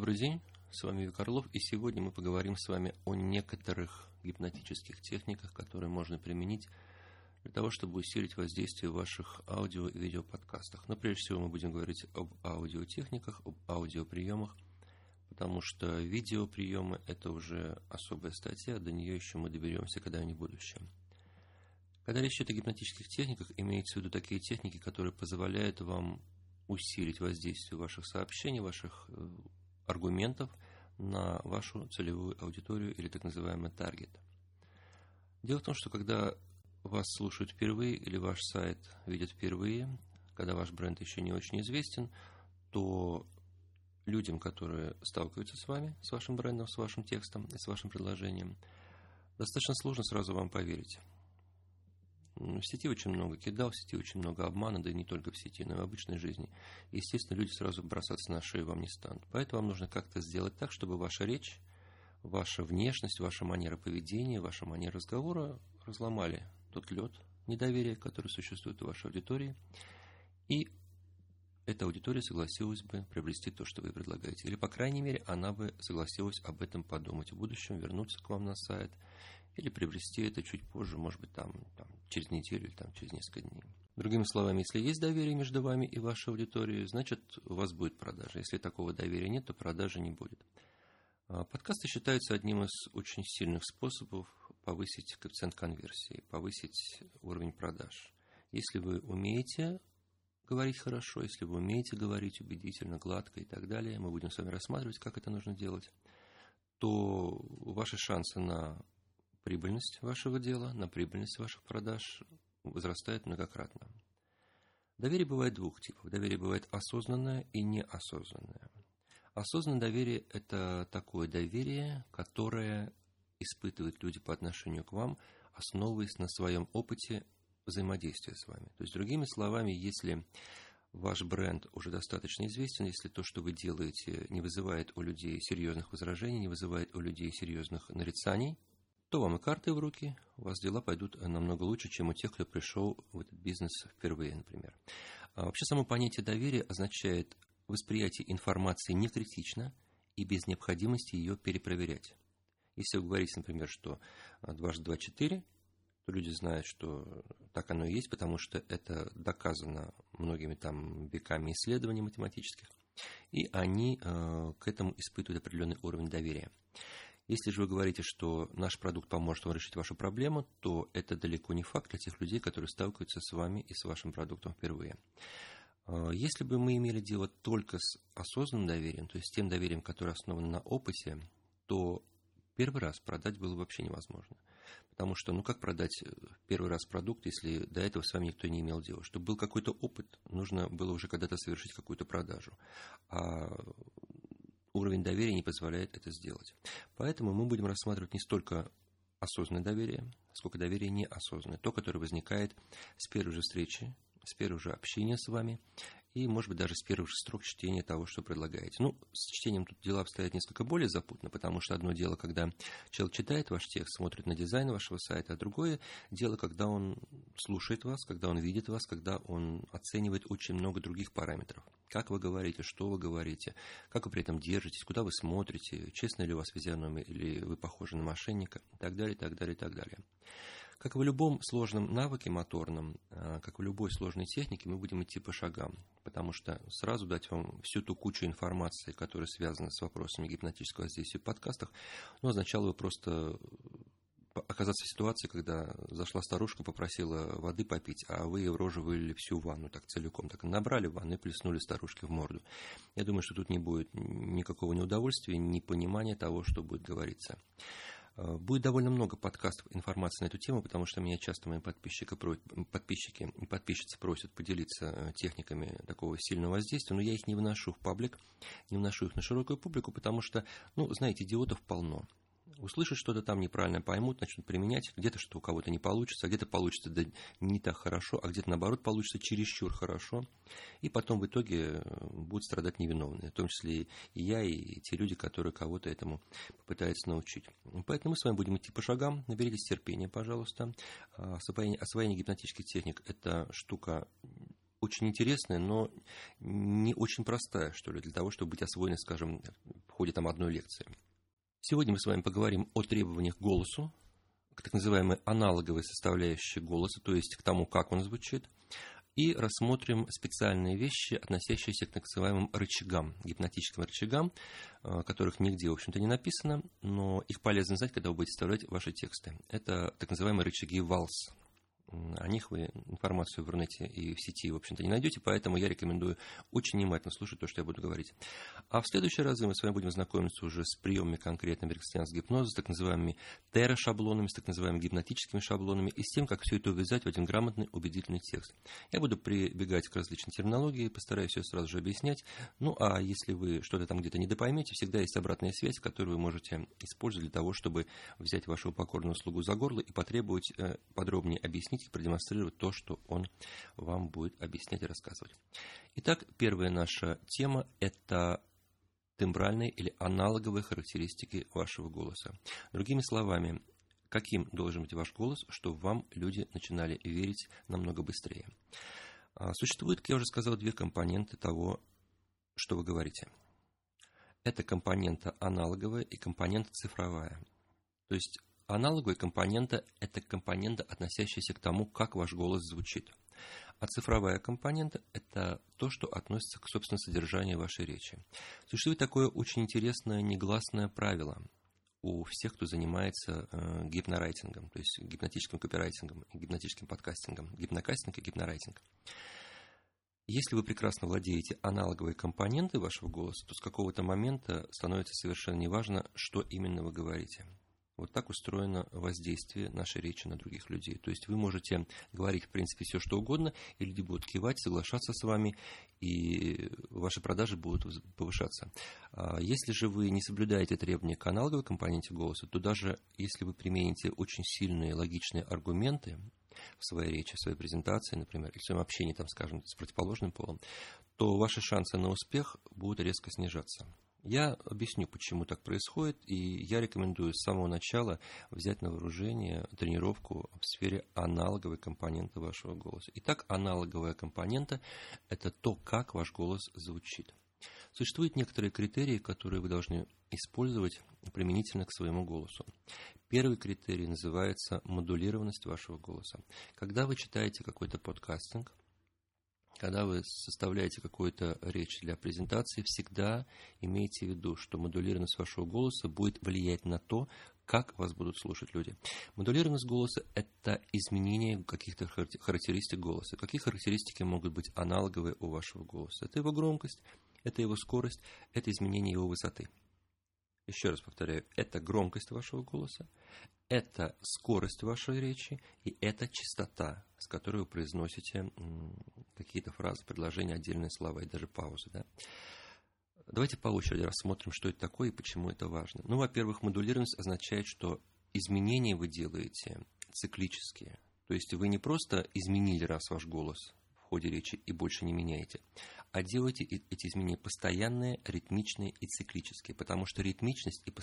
Добрый день, с вами Виктор Орлов, и сегодня мы поговорим с вами о некоторых гипнотических техниках, которые можно применить для того, чтобы усилить воздействие в ваших аудио- и видеоподкастах. Но прежде всего мы будем говорить об аудиотехниках, об аудиоприемах, потому что видеоприемы – это уже особая статья, до нее еще мы доберемся когда-нибудь в будущем. Когда речь идет о гипнотических техниках, имеется в виду такие техники, которые позволяют вам усилить воздействие ваших сообщений, ваших аргументов на вашу целевую аудиторию или так называемый таргет. Дело в том, что когда вас слушают впервые или ваш сайт видят впервые, когда ваш бренд еще не очень известен, то людям, которые сталкиваются с вами, с вашим брендом, с вашим текстом и с вашим предложением, достаточно сложно сразу вам поверить. В сети очень много кидал, в сети очень много обмана, да и не только в сети, но и в обычной жизни. Естественно, люди сразу бросаться на шею вам не станут. Поэтому вам нужно как-то сделать так, чтобы ваша речь, ваша внешность, ваша манера поведения, ваша манера разговора разломали тот лед недоверия, который существует у вашей аудитории, и эта аудитория согласилась бы приобрести то, что вы предлагаете. Или, по крайней мере, она бы согласилась об этом подумать в будущем, вернуться к вам на сайт, или приобрести это чуть позже, может быть, там через неделю или через несколько дней. Другими словами, если есть доверие между вами и вашей аудиторией, значит, у вас будет продажа. Если такого доверия нет, то продажи не будет. Подкасты считаются одним из очень сильных способов повысить коэффициент конверсии, повысить уровень продаж. Если вы умеете говорить хорошо, если вы умеете говорить убедительно, гладко и так далее, мы будем с вами рассматривать, как это нужно делать, то ваши шансы на прибыльность вашего дела, на прибыльность ваших продаж возрастает многократно. Доверие бывает двух типов. Доверие бывает осознанное и неосознанное. Осознанное доверие – это такое доверие, которое испытывают люди по отношению к вам, основываясь на своем опыте взаимодействия с вами. То есть, другими словами, если ваш бренд уже достаточно известен, если то, что вы делаете, не вызывает у людей серьезных возражений, не вызывает у людей серьезных нарицаний, то вам и карты в руки, у вас дела пойдут намного лучше, чем у тех, кто пришел в этот бизнес впервые, например. Вообще, само понятие доверия означает восприятие информации не критично и без необходимости ее перепроверять. Если вы говорите, например, что 2 + 2 = 4, то люди знают, что так оно и есть, потому что это доказано многими веками исследований математических, и они к этому испытывают определенный уровень доверия. Если же вы говорите, что наш продукт поможет вам решить вашу проблему, то это далеко не факт для тех людей, которые сталкиваются с вами и с вашим продуктом впервые. Если бы мы имели дело только с осознанным доверием, то есть тем доверием, которое основано на опыте, то первый раз продать было вообще невозможно. Потому что, как продать первый раз продукт, если до этого с вами никто не имел дела? Чтобы был какой-то опыт, нужно было уже когда-то совершить какую-то продажу. А уровень доверия не позволяет это сделать. Поэтому мы будем рассматривать не столько осознанное доверие, сколько доверие неосознанное. То, которое возникает с первой же встречи, с первого же общения с вами и, может быть, даже с первых же строк чтения того, что предлагаете. С чтением тут дела обстоят несколько более запутанно, потому что одно дело, когда человек читает ваш текст, смотрит на дизайн вашего сайта, а другое дело, когда он слушает вас, когда он видит вас, когда он оценивает очень много других параметров. Как вы говорите, что вы говорите, как вы при этом держитесь, куда вы смотрите, честная ли у вас физиономия, или вы похожи на мошенника, и так далее, и так далее, и так далее. Как и в любом сложном навыке моторном, как в любой сложной технике, мы будем идти по шагам, потому что сразу дать вам всю ту кучу информации, которая связана с вопросами гипнотического воздействия в подкастах, означало бы просто оказаться в ситуации, когда зашла старушка, попросила воды попить, а вы ей в рожу вылили всю ванну так целиком, так и набрали ванну и плеснули старушке в морду. Я думаю, что тут не будет никакого неудовольствия, ни понимания того, что будет говориться. Будет довольно много подкастов, информации на эту тему, потому что меня часто мои подписчики и подписчицы просят поделиться техниками такого сильного воздействия, но я их не выношу в паблик, не выношу их на широкую публику, потому что, знаете, идиотов полно. Услышат что-то там неправильно, поймут, начнут применять, где-то что у кого-то не получится, а где-то получится да не так хорошо, а где-то наоборот получится чересчур хорошо, и потом в итоге будут страдать невиновные, в том числе и я, и те люди, которые кого-то этому попытаются научить. Поэтому мы с вами будем идти по шагам, наберитесь терпения, пожалуйста. Освоение гипнотических техник – это штука очень интересная, но не очень простая, что ли, для того, чтобы быть освоенной, скажем, в ходе одной лекции. Сегодня мы с вами поговорим о требованиях к голосу, к так называемой аналоговой составляющей голоса, то есть к тому, как он звучит, и рассмотрим специальные вещи, относящиеся к так называемым рычагам, гипнотическим рычагам, которых нигде, в общем-то, не написано, но их полезно знать, когда вы будете составлять ваши тексты. Это так называемые рычаги ВАЛС. О них вы информацию в интернете и в сети, в общем-то, не найдете, поэтому я рекомендую очень внимательно слушать то, что я буду говорить. А в следующий раз мы с вами будем знакомиться уже с приемами конкретного эриксонианского гипноза, с так называемыми терашаблонами, с так называемыми гипнотическими шаблонами и с тем, как все это увязать в один грамотный, убедительный текст. Я буду прибегать к различным терминологии, постараюсь ее сразу же объяснять. Ну, а если вы что-то там где-то недопоймете, всегда есть обратная связь, которую вы можете использовать для того, чтобы взять вашего покорного слугу за горло и потребовать подробнее объяснить и продемонстрировать то, что он вам будет объяснять и рассказывать. Итак, первая наша тема – это тембральные или аналоговые характеристики вашего голоса. Другими словами, каким должен быть ваш голос, чтобы вам люди начинали верить намного быстрее. Существует, как я уже сказал, две компоненты того, что вы говорите. Это компонента аналоговая и компонента цифровая. То есть аналоговая компонента – это компонента, относящаяся к тому, как ваш голос звучит. А цифровая компонента – это то, что относится к, собственно, содержанию вашей речи. Существует такое очень интересное негласное правило у всех, кто занимается гипнорайтингом, то есть гипнотическим копирайтингом, гипнотическим подкастингом, гипнокастинг и гипнорайтинг. Если вы прекрасно владеете аналоговой компонентой вашего голоса, то с какого-то момента становится совершенно неважно, что именно вы говорите. Вот так устроено воздействие нашей речи на других людей. То есть вы можете говорить, в принципе, все, что угодно, и люди будут кивать, соглашаться с вами, и ваши продажи будут повышаться. Если же вы не соблюдаете требования к аналоговой компоненте голоса, то даже если вы примените очень сильные логичные аргументы в своей речи, в своей презентации, например, или в своем общении, там, скажем, с противоположным полом, то ваши шансы на успех будут резко снижаться. Я объясню, почему так происходит, и я рекомендую с самого начала взять на вооружение тренировку в сфере аналоговой компоненты вашего голоса. Итак, аналоговая компонента – это то, как ваш голос звучит. Существуют некоторые критерии, которые вы должны использовать применительно к своему голосу. Первый критерий называется модулированность вашего голоса. Когда вы читаете какой-то подкастинг, когда вы составляете какую-то речь для презентации, всегда имейте в виду, что модулированность вашего голоса будет влиять на то, как вас будут слушать люди. Модулированность голоса – это изменение каких-то характеристик голоса. Какие характеристики могут быть аналоговые у вашего голоса? Это его громкость, это его скорость, это изменение его высоты. Еще раз повторяю, это громкость вашего голоса, это скорость вашей речи и это частота, с которой вы произносите какие-то фразы, предложения, отдельные слова и даже паузы. Да? Давайте по очереди рассмотрим, что это такое и почему это важно. Ну, во-первых, модулированность означает, что изменения вы делаете циклические. То есть вы не просто изменили раз ваш голос в ходе речи и больше не меняете, а делайте эти изменения постоянные, ритмичные и циклические, потому что ритмичность и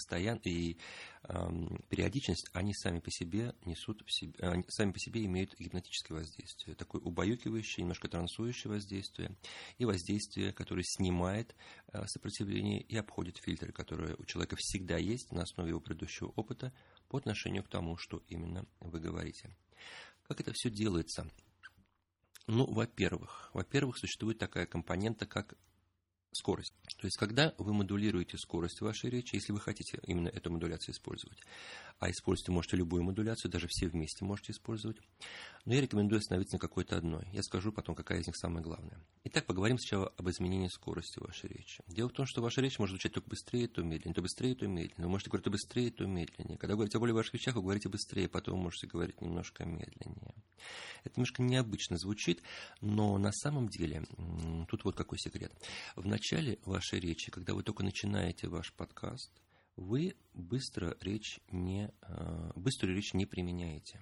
периодичность, они сами по себе несут сами по себе имеют гипнотическое воздействие, такое убаюкивающее, немножко трансующее воздействие и воздействие, которое снимает сопротивление и обходит фильтры, которые у человека всегда есть на основе его предыдущего опыта по отношению к тому, что именно вы говорите. Как это все делается? Ну, во-первых, существует такая компонента, как скорость. То есть, когда вы модулируете скорость вашей речи, если вы хотите именно эту модуляцию использовать, а использовать вы можете любую модуляцию, даже все вместе можете использовать, но я рекомендую остановиться на какой-то одной. Я скажу потом, какая из них самая главная. Итак, поговорим сначала об изменении скорости вашей речи. Дело в том, что ваша речь может звучать то быстрее, то медленнее, то быстрее, то медленнее. Вы можете говорить то быстрее, то медленнее. Когда вы говорите о более важных вещах, вы говорите быстрее, потом вы можете говорить немножко медленнее. Это немножко необычно звучит, но на самом деле, тут вот какой секрет. В начале вашей речи, когда вы только начинаете ваш подкаст, вы быструю речь не применяете.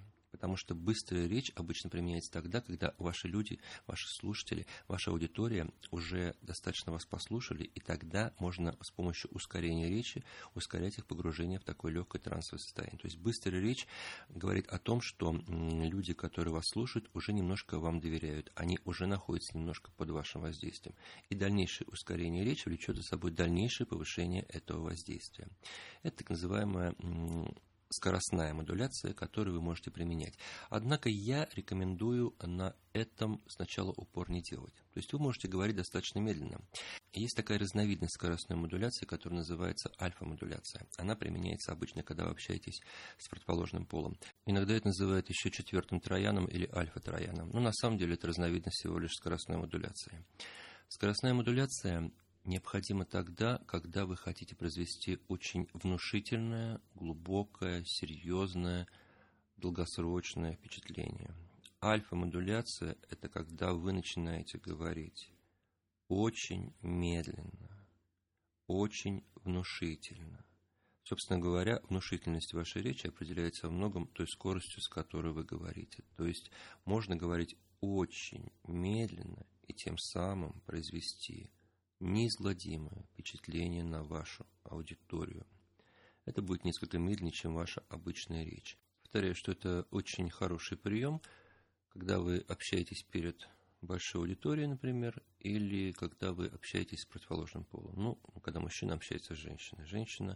потому что быстрая речь обычно применяется тогда, когда ваши люди, ваши слушатели, ваша аудитория уже достаточно вас послушали, и тогда можно с помощью ускорения речи ускорять их погружение в такое легкое трансовое состояние. То есть быстрая речь говорит о том, что люди, которые вас слушают, уже немножко вам доверяют, они уже находятся немножко под вашим воздействием. И дальнейшее ускорение речи влечет за собой дальнейшее повышение этого воздействия. Это так называемая скоростная модуляция, которую вы можете применять. Однако я рекомендую на этом сначала упор не делать. То есть вы можете говорить достаточно медленно. Есть такая разновидность скоростной модуляции, которая называется альфа-модуляция. Она применяется обычно, когда вы общаетесь с противоположным полом. Иногда это называют еще четвертым трояном или альфа-трояном. Но на самом деле это разновидность всего лишь скоростной модуляции. Скоростная модуляция необходимо тогда, когда вы хотите произвести очень внушительное, глубокое, серьезное, долгосрочное впечатление. Альфа-модуляция – это когда вы начинаете говорить очень медленно, очень внушительно. Собственно говоря, внушительность вашей речи определяется во многом той скоростью, с которой вы говорите. То есть можно говорить очень медленно и тем самым произвести неизгладимое впечатление на вашу аудиторию. Это будет несколько медленнее, чем ваша обычная речь. Повторяю, что это очень хороший прием, когда вы общаетесь перед большой аудиторией, например, или когда вы общаетесь с противоположным полом. Ну, когда мужчина общается с женщиной. Женщина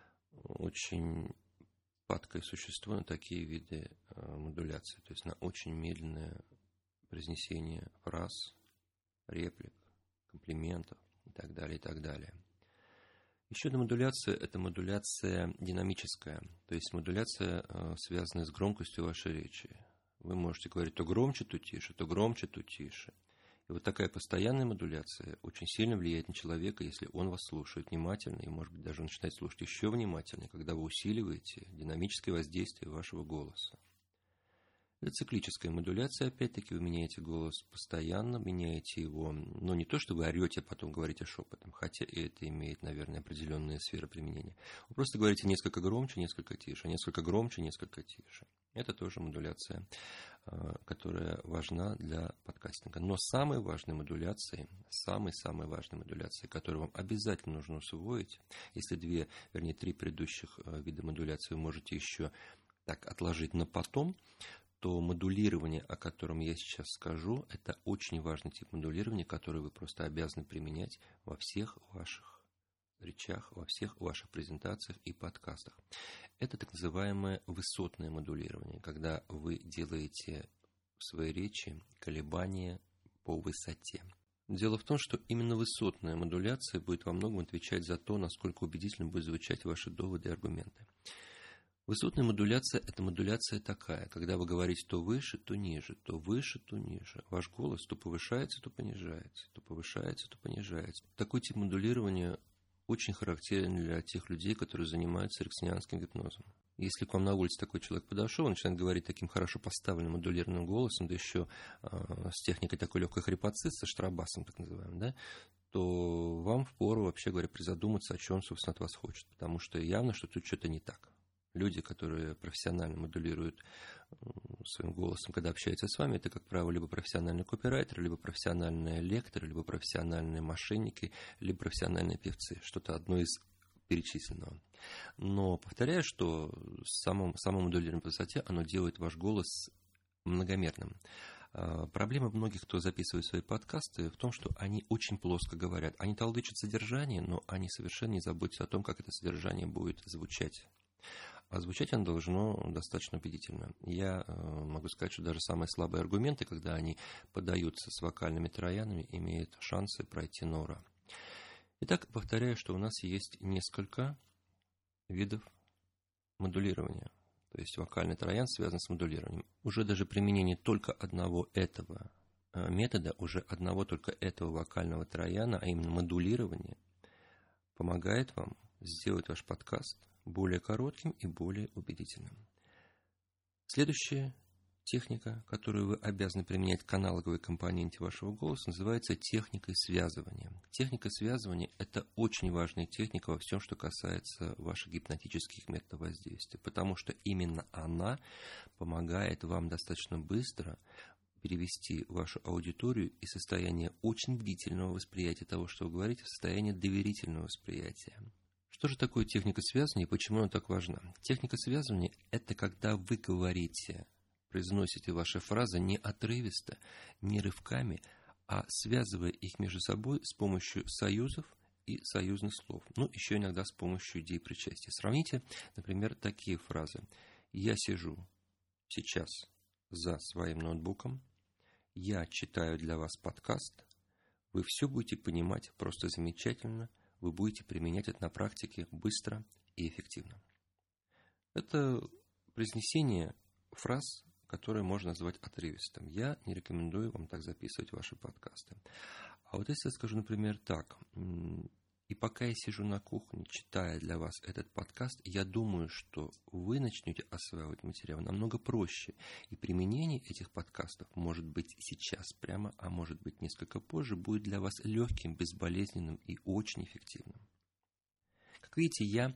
очень падкое существо на такие виды модуляции, то есть на очень медленное произнесение фраз, реплик, комплиментов и так далее, и так далее. Еще одна модуляция – это модуляция динамическая, то есть модуляция, связанная с громкостью вашей речи. Вы можете говорить то громче, то тише, то громче, то тише. И вот такая постоянная модуляция очень сильно влияет на человека, если он вас слушает внимательно, и, может быть, даже начинает слушать еще внимательнее, когда вы усиливаете динамическое воздействие вашего голоса. Это циклическая модуляция, опять-таки, вы меняете голос постоянно, меняете его, но не то, что вы орете, а потом говорите шепотом, хотя и это имеет, наверное, определенные сферы применения. Вы просто говорите несколько громче, несколько тише, несколько громче, несколько тише. Это тоже модуляция, которая важна для подкастинга. Но самой важной модуляцией, самой важной модуляцией, которую вам обязательно нужно усвоить, если три предыдущих вида модуляции вы можете еще так отложить на потом, то модулирование, о котором я сейчас скажу, это очень важный тип модулирования, который вы просто обязаны применять во всех ваших речах, во всех ваших презентациях и подкастах. Это так называемое высотное модулирование, когда вы делаете в своей речи колебания по высоте. Дело в том, что именно высотная модуляция будет во многом отвечать за то, насколько убедительно будут звучать ваши доводы и аргументы. Высотная модуляция – это модуляция такая, когда вы говорите то выше, то ниже, то выше, то ниже. Ваш голос то повышается, то понижается, то повышается, то понижается. Такой тип модулирования очень характерен для тех людей, которые занимаются эриксонианским гипнозом. Если к вам на улице такой человек подошел, он начинает говорить таким хорошо поставленным модулированным голосом, да еще с техникой такой легкой хрипотцы, со штрабасом так называемым, да, то вам впору, вообще говоря, призадуматься, о чем, собственно, от вас хочет, потому что явно, что тут что-то не так. Люди, которые профессионально модулируют своим голосом, когда общаются с вами, это, как правило, либо профессиональный копирайтер, либо профессиональные лекторы, либо профессиональные мошенники, либо профессиональные певцы. Что-то одно из перечисленного. Но повторяю, что само модулирование по высоте, оно делает ваш голос многомерным. Проблема многих, кто записывает свои подкасты, в том, что они очень плоско говорят. Они толдычат содержание, но они совершенно не заботятся о том, как это содержание будет звучать. А звучать оно должно достаточно убедительно. Я могу сказать, что даже самые слабые аргументы, когда они подаются с вокальными троянами, имеют шансы пройти нора. Итак, повторяю, что у нас есть несколько видов модулирования. То есть вокальный троян связан с модулированием. Уже даже применение только одного этого метода, уже одного только этого вокального трояна, а именно модулирование, помогает вам сделать ваш подкаст более коротким и более убедительным. Следующая техника, которую вы обязаны применять к аналоговой компоненте вашего голоса, называется техникой связывания. Техника связывания – это очень важная техника во всем, что касается ваших гипнотических методов воздействия, потому что именно она помогает вам достаточно быстро перевести вашу аудиторию из состояния очень бдительного восприятия того, что вы говорите, в состояние доверительного восприятия. Что же такое техника связывания и почему она так важна? Техника связывания – это когда вы говорите, произносите ваши фразы не отрывисто, не рывками, а связывая их между собой с помощью союзов и союзных слов. Ну, еще иногда с помощью идей причастия. Сравните, например, такие фразы. «Я сижу сейчас за своим ноутбуком. Я читаю для вас подкаст. Вы все будете понимать просто замечательно. Вы будете применять это на практике быстро и эффективно». Это произнесение фраз, которые можно назвать отрывистым. Я не рекомендую вам так записывать ваши подкасты. А вот если я скажу, например, так: «И пока я сижу на кухне, читая для вас этот подкаст, я думаю, что вы начнете осваивать материал намного проще. И применение этих подкастов может быть сейчас прямо, а может быть несколько позже, будет для вас легким, безболезненным и очень эффективным». Как видите, я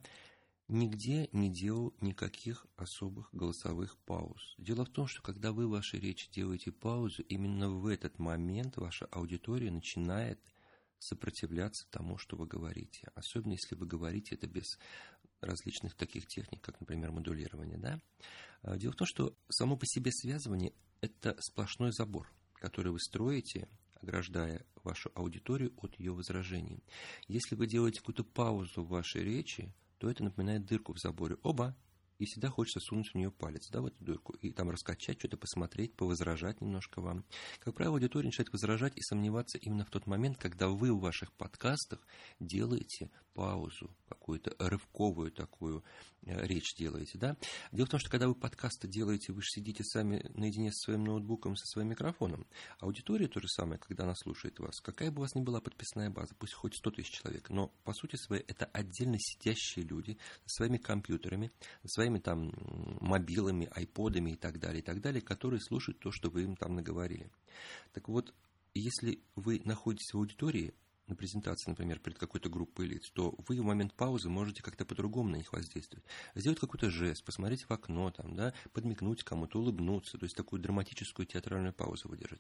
нигде не делал никаких особых голосовых пауз. Дело в том, что когда вы в вашей речи делаете паузу, именно в этот момент ваша аудитория начинает сопротивляться тому, что вы говорите. Особенно, если вы говорите это без различных таких техник, как, например, модулирование. Да? Дело в том, что само по себе связывание – это сплошной забор, который вы строите, ограждая вашу аудиторию от ее возражений. Если вы делаете какую-то паузу в вашей речи, то это напоминает дырку в заборе. Оба! И всегда хочется сунуть в нее палец, да, в эту дырку, и там раскачать, что-то посмотреть, повозражать немножко вам. Как правило, аудитория начинает возражать и сомневаться именно в тот момент, когда вы в ваших подкастах делаете паузу, какую-то рывковую такую речь делаете, да. Дело в том, что когда вы подкасты делаете, вы же сидите сами наедине со своим ноутбуком, со своим микрофоном. Аудитория то же самое, когда она слушает вас. Какая бы у вас ни была подписная база, пусть хоть 100 тысяч человек, но по сути своей это отдельно сидящие люди со своими компьютерами, со своими там мобилами, айподами и так далее, которые слушают то, что вы им там наговорили. Так вот, если вы находитесь в аудитории, на презентации, например, перед какой-то группой лиц, то вы в момент паузы можете как-то по-другому на них воздействовать. Сделать какой-то жест, посмотреть в окно, там, да, подмигнуть кому-то, улыбнуться, то есть такую драматическую театральную паузу выдержать.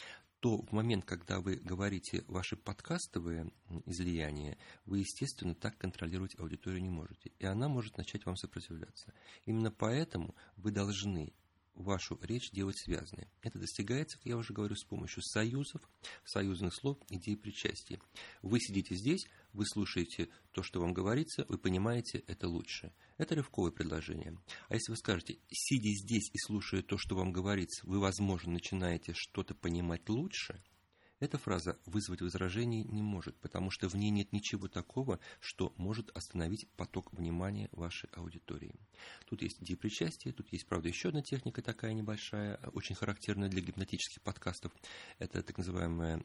То в момент, когда вы говорите ваши подкастовые излияния, вы, естественно, так контролировать аудиторию не можете. И она может начать вам сопротивляться. Именно поэтому вы должны вашу речь делать связанной. Это достигается, как я уже говорю, с помощью союзов, союзных слов, идей причастия. Вы сидите здесь, вы слушаете то, что вам говорится, вы понимаете это лучше. Это рывковое предложение. А если вы скажете, сидя здесь и слушая то, что вам говорится, вы, возможно, начинаете что-то понимать лучше, эта фраза вызвать возражений не может, потому что в ней нет ничего такого, что может остановить поток внимания вашей аудитории. Тут есть идея причастия, тут есть, правда, еще одна техника такая небольшая, очень характерная для гипнотических подкастов. Это так называемое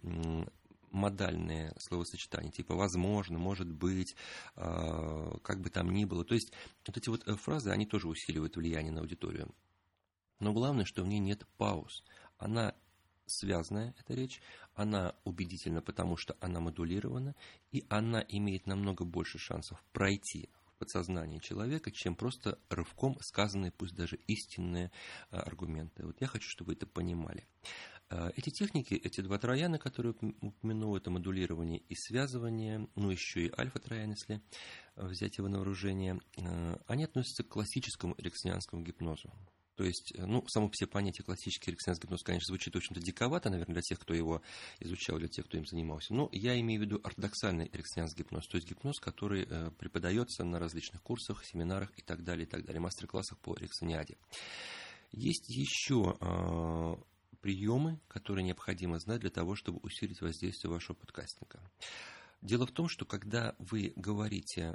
модальные словосочетания, типа «возможно», «может быть», «как бы там ни было». То есть вот эти вот фразы, они тоже усиливают влияние на аудиторию. Но главное, что в ней нет пауз. Она связанная, эта речь, она убедительна, потому что она модулирована, и она имеет намного больше шансов пройти в подсознание человека, чем просто рывком сказанные, пусть даже истинные аргументы. Вот я хочу, чтобы вы это понимали. Эти техники, эти два трояна, которые упомянул, это модулирование и связывание, ну еще и альфа-троян, если взять его на вооружение, они относятся к классическому эриксонианскому гипнозу. То есть, ну, само по себе понятие классический эриксонианский гипноз, конечно, звучит, в общем-то, диковато, наверное, для тех, кто его изучал, для тех, кто им занимался. Но я имею в виду ортодоксальный эриксонианский гипноз, то есть гипноз, который преподается на различных курсах, семинарах и так далее, мастер-классах по эриксониаде. Есть еще приемы, которые необходимо знать для того, чтобы усилить воздействие вашего подкастинга. Дело в том, что когда вы говорите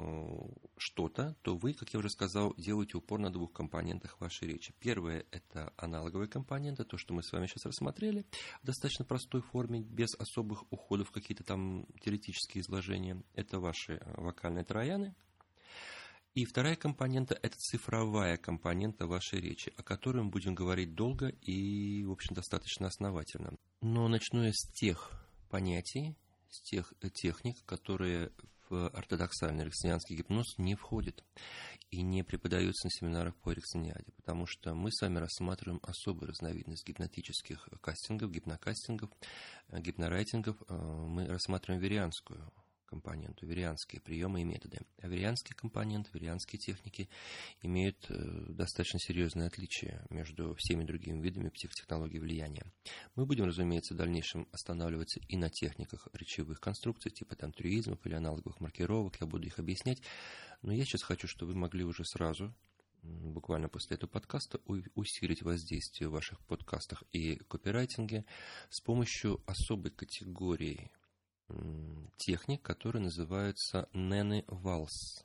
что-то, то вы, как я уже сказал, делаете упор на двух компонентах вашей речи. Первое – это аналоговые компоненты, то, что мы с вами сейчас рассмотрели в достаточно простой форме, без особых уходов в какие-то там теоретические изложения. Это ваши вокальные трояны. И вторая компонента – это цифровая компонента вашей речи, о которой мы будем говорить долго и, в общем, достаточно основательно. Но начну я с тех понятий, с тех техник, которые в ортодоксальный эриксонианский гипноз не входят и не преподаются на семинарах по эриксониаде, потому что мы с вами рассматриваем особую разновидность гипнотических кастингов, гипнокастингов, гипнорайтингов. Мы рассматриваем верианскую компоненту, верианские приемы и методы. А верианский компонент, верианские техники имеют достаточно серьезное отличие между всеми другими видами психотехнологий влияния. Мы будем, разумеется, в дальнейшем останавливаться и на техниках речевых конструкций, типа тантрюизмов или аналоговых маркировок, я буду их объяснять, но я сейчас хочу, чтобы вы могли уже сразу, буквально после этого подкаста, усилить воздействие в ваших подкастах и копирайтинге с помощью особой категории техник, которые называются Нэнни Валс.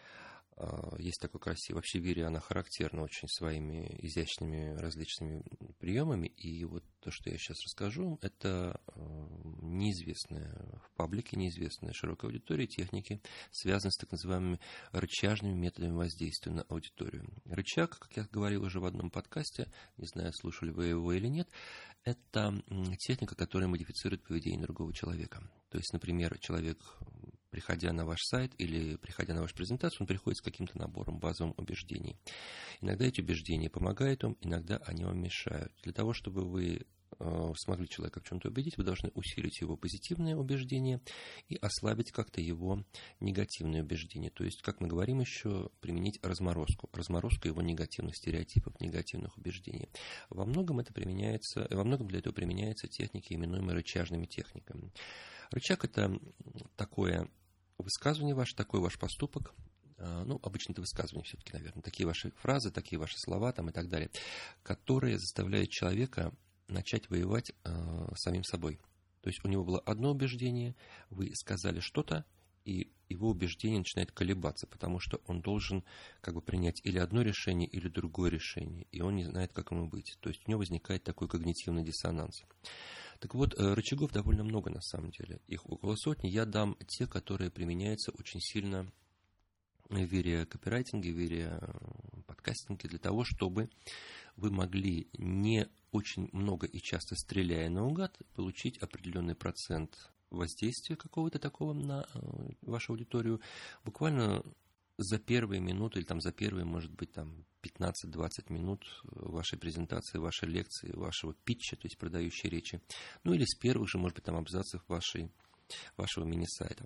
Есть такой красивый. Вообще Вирия, она характерна очень своими изящными различными приемами. И вот то, что я сейчас расскажу, это неизвестные в паблике, неизвестные широкой аудитории техники, связанные с так называемыми рычажными методами воздействия на аудиторию. Рычаг, как я говорил уже в одном подкасте, не знаю, слушали вы его или нет, это техника, которая модифицирует поведение другого человека. То есть, например, человек, приходя на ваш сайт или приходя на вашу презентацию, он приходит с каким-то набором базовых убеждений. Иногда эти убеждения помогают вам, иногда они вам мешают. Для того, чтобы вы смогли человека в чем-то убедить, вы должны усилить его позитивные убеждения и ослабить как-то его негативные убеждения. То есть, как мы говорим еще, применить разморозку его негативных стереотипов, негативных убеждений. Во многом для этого применяются техники, именуемые рычажными техниками. Рычаг – это такое высказывание ваше, такой ваш поступок, обычно это высказывание все-таки, наверное, такие ваши фразы, такие ваши слова там и так далее, которые заставляют человека начать воевать с самим собой. То есть у него было одно убеждение, вы сказали что-то, и его убеждение начинает колебаться, потому что он должен принять или одно решение, или другое решение, и он не знает, как ему быть. То есть у него возникает такой когнитивный диссонанс. Так вот, рычагов довольно много на самом деле. Их около сотни. Я дам те, которые применяются очень сильно в видеокопирайтинге, в видеоподкастинге, для того, чтобы вы могли, не очень много и часто стреляя наугад, получить определенный процент воздействия какого-то такого на вашу аудиторию буквально за первые минуты или за первые, может быть, 15-20 минут вашей презентации, вашей лекции, вашего питча, то есть продающей речи, или с первых же, может быть, абзацев вашего мини-сайта.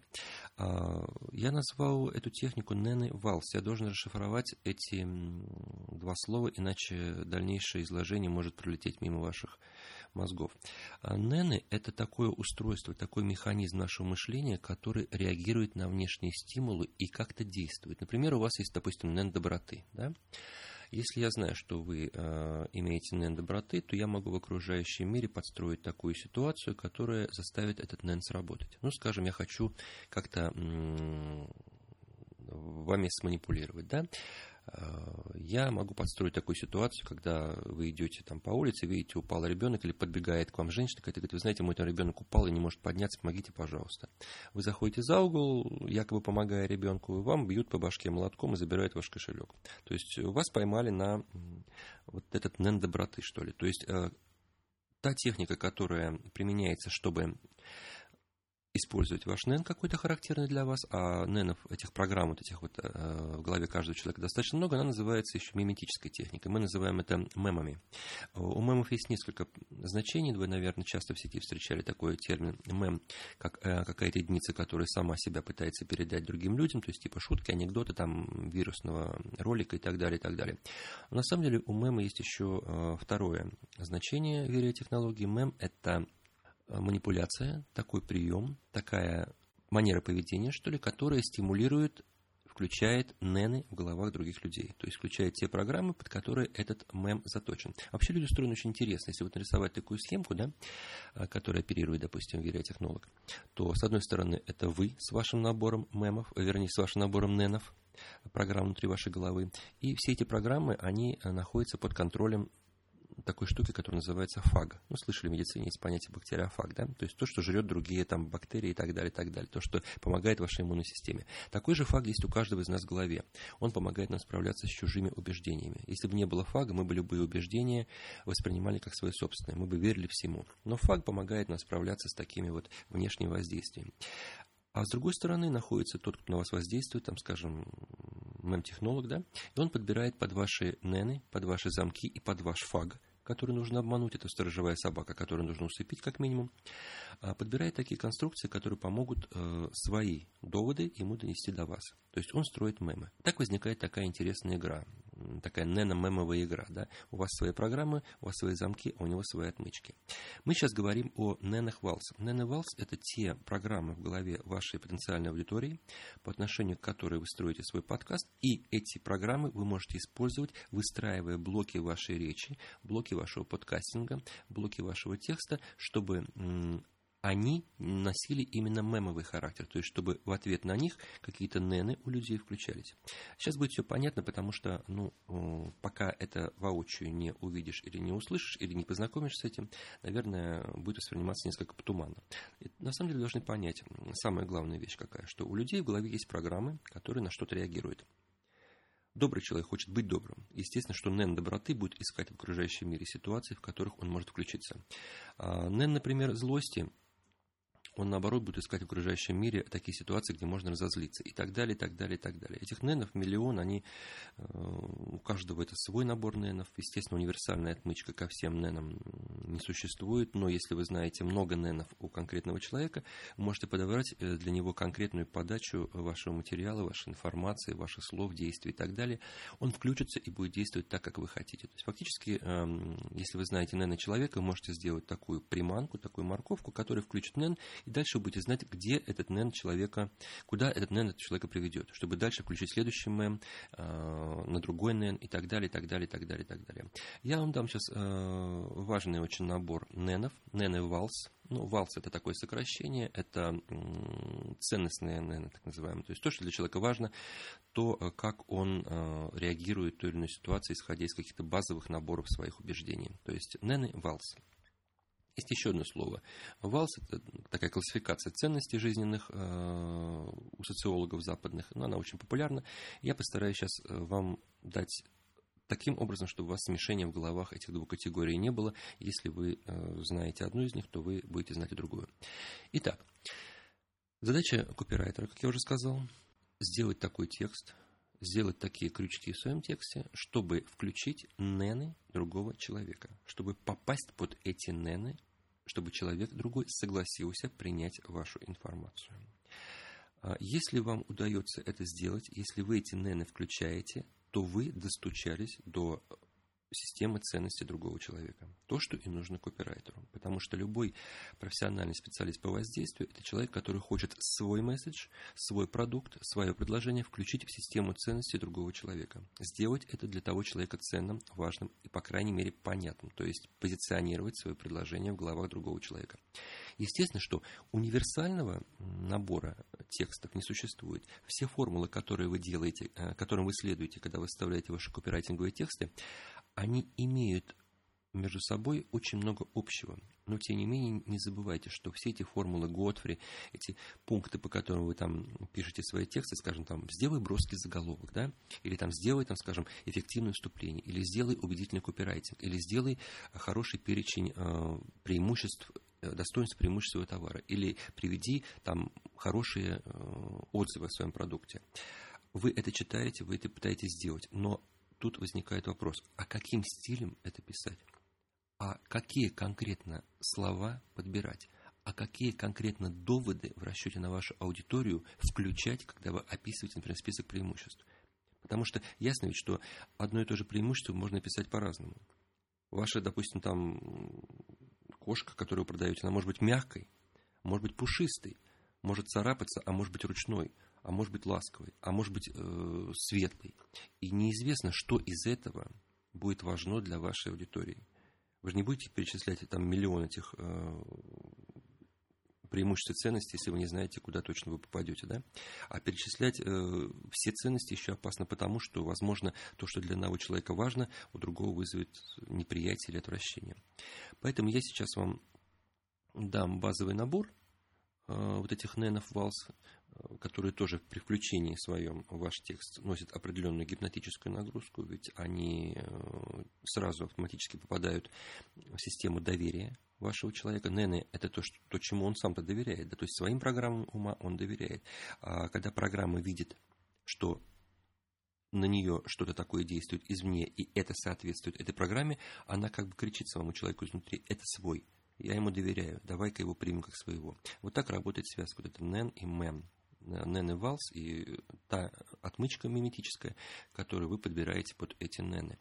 Я назвал эту технику Нэнни Валс. Я должен расшифровать эти два слова, иначе дальнейшее изложение может пролететь мимо ваших мозгов. Нэнни – это такое устройство, такой механизм нашего мышления, который реагирует на внешние стимулы и как-то действует. Например, у вас есть, допустим, нэн доброты. Да? Если я знаю, что вы имеете нэн доброты, то я могу в окружающем мире подстроить такую ситуацию, которая заставит этот нэн сработать. Скажем, я хочу как-то вами сманипулировать, да? Я могу подстроить такую ситуацию, когда вы идете по улице, видите, упал ребенок, или подбегает к вам женщина, и говорит: вы знаете, мой ребенок упал и не может подняться, помогите, пожалуйста. Вы заходите за угол, якобы помогая ребенку, и вам бьют по башке молотком и забирают ваш кошелек. То есть вас поймали на вот этот нэн доброты, что ли. То есть та техника, которая применяется, чтобы использовать ваш нэн какой-то характерный для вас, а нэнов, этих программ, в голове каждого человека достаточно много, она называется еще миметической техникой. Мы называем это мемами. У мемов есть несколько значений. Вы, наверное, часто в сети встречали такой термин мем, как какая-то единица, которая сама себя пытается передать другим людям, то есть типа шутки, анекдоты, вирусного ролика и так далее, и так далее. Но на самом деле у мема есть еще второе значение в видеотехнологии. Мем – это манипуляция, такой прием, такая манера поведения, что ли, которая стимулирует, включает нэны в головах других людей. То есть включает те программы, под которые этот мем заточен. Вообще люди устроены очень интересно. Если вот нарисовать такую схемку, да, которая оперирует, допустим, видеотехнолог, то, с одной стороны, это вы с вашим набором мемов, с вашим набором нэнов, программ внутри вашей головы. И все эти программы, они находятся под контролем такой штуки, которая называется фаг. Ну, слышали, в медицине есть понятие бактериофаг, да? То есть то, что жрет другие там бактерии и так далее, и так далее. То, что помогает вашей иммунной системе. Такой же фаг есть у каждого из нас в голове. Он помогает нам справляться с чужими убеждениями. Если бы не было фага, мы бы любые убеждения воспринимали как свои собственные. Мы бы верили всему. Но фаг помогает нам справляться с такими вот внешними воздействиями. А с другой стороны находится тот, кто на вас воздействует, там, скажем, мем-технолог, да, и он подбирает под ваши нены, под ваши замки и под ваш фаг, который нужно обмануть, это сторожевая собака, которую нужно усыпить как минимум, подбирает такие конструкции, которые помогут свои доводы ему донести до вас. То есть он строит мемы. Так возникает такая интересная игра, такая нано-мемовая игра. Да? У вас свои программы, у вас свои замки, а у него свои отмычки. Мы сейчас говорим о нано-валс. Нано-валс – это те программы в голове вашей потенциальной аудитории, по отношению к которой вы строите свой подкаст, и эти программы вы можете использовать, выстраивая блоки вашей речи, блоки вашего подкастинга, блоки вашего текста, чтобы они носили именно мемовый характер, то есть чтобы в ответ на них какие-то нены у людей включались. Сейчас будет все понятно, потому что пока это воочию не увидишь или не услышишь, или не познакомишься с этим, наверное, будет восприниматься несколько потуманно. И на самом деле должны понять, самая главная вещь какая, что у людей в голове есть программы, которые на что-то реагируют. Добрый человек хочет быть добрым. Естественно, что нен доброты будет искать в окружающем мире ситуации, в которых он может включиться. Нен, например, злости, он, наоборот, будет искать в окружающем мире такие ситуации, где можно разозлиться, и так далее, и так далее, и так далее. Этих ненов миллион, у каждого это свой набор ненов. Естественно, универсальная отмычка ко всем ненам не существует, но если вы знаете много ненов у конкретного человека, вы можете подобрать для него конкретную подачу вашего материала, вашей информации, ваших слов, действий и так далее. Он включится и будет действовать так, как вы хотите. То есть, фактически, если вы знаете нена человека, вы можете сделать такую приманку, такую морковку, которая включит нен, и дальше вы будете знать, где этот нен человека, куда этот нен этого человека приведет, чтобы дальше включить следующий мем на другой нен и так далее, и так далее, и так далее, и так далее. Я вам дам сейчас важный очень набор ненов, нены валс. Ну, валс это такое сокращение, это ценностные нены, так называемые. То есть то, что для человека важно, то, как он реагирует в той или иной ситуации, исходя из каких-то базовых наборов своих убеждений. То есть нены валс. Есть еще одно слово. ВАЛС – это такая классификация ценностей жизненных у социологов западных. Но она очень популярна. Я постараюсь сейчас вам дать таким образом, чтобы у вас смешения в головах этих двух категорий не было. Если вы знаете одну из них, то вы будете знать и другую. Итак, задача копирайтера, как я уже сказал, сделать такой текст, сделать такие крючки в своем тексте, чтобы включить нены другого человека, чтобы попасть под эти нены, чтобы человек другой согласился принять вашу информацию. Если вам удается это сделать, если вы эти нены включаете, то вы достучались до системы ценностей другого человека. То, что и нужно копирайтеру. Потому что любой профессиональный специалист по воздействию – это человек, который хочет свой месседж, свой продукт, свое предложение включить в систему ценностей другого человека. Сделать это для того человека ценным, важным и, по крайней мере, понятным. То есть позиционировать свое предложение в головах другого человека. Естественно, что универсального набора текстов не существует. Все формулы, которые вы делаете, которым вы следуете, когда вы составляете ваши копирайтинговые тексты, они имеют между собой очень много общего. Но, тем не менее, не забывайте, что все эти формулы Готфри, эти пункты, по которым вы там пишете свои тексты, скажем, там, сделай броский заголовок, да, или там, сделай, там, скажем, эффективное вступление, или сделай убедительный копирайтинг, или сделай хороший перечень преимуществ, достоинств преимуществ своего товара, или приведи там хорошие отзывы о своем продукте. Вы это читаете, вы это пытаетесь сделать, но тут возникает вопрос, а каким стилем это писать? А какие конкретно слова подбирать? А какие конкретно доводы в расчете на вашу аудиторию включать, когда вы описываете, например, список преимуществ? Потому что ясно ведь, что одно и то же преимущество можно писать по-разному. Ваша, допустим, там кошка, которую вы продаете, она может быть мягкой, может быть пушистой, может царапаться, а может быть ручной, а может быть ласковый, а может быть светлый. И неизвестно, что из этого будет важно для вашей аудитории. Вы же не будете перечислять там миллион этих преимущества ценности, если вы не знаете, куда точно вы попадете, да? А перечислять все ценности еще опасно потому, что, возможно, то, что для одного человека важно, у другого вызовет неприятие или отвращение. Поэтому я сейчас вам дам базовый набор вот этих ненов валс, которые тоже при включении своем в ваш текст носят определенную гипнотическую нагрузку, ведь они сразу автоматически попадают в систему доверия вашего человека. Нены – это то, чему он сам-то доверяет, да, то есть своим программам ума он доверяет. А когда программа видит, что на нее что-то такое действует извне, и это соответствует этой программе, она как бы кричит своему человеку изнутри: это свой, я ему доверяю, давай-ка его примем как своего. Вот так работает связка, вот это нен и мем. Нен и валс, и та отмычка миметическая, которую вы подбираете под эти нены.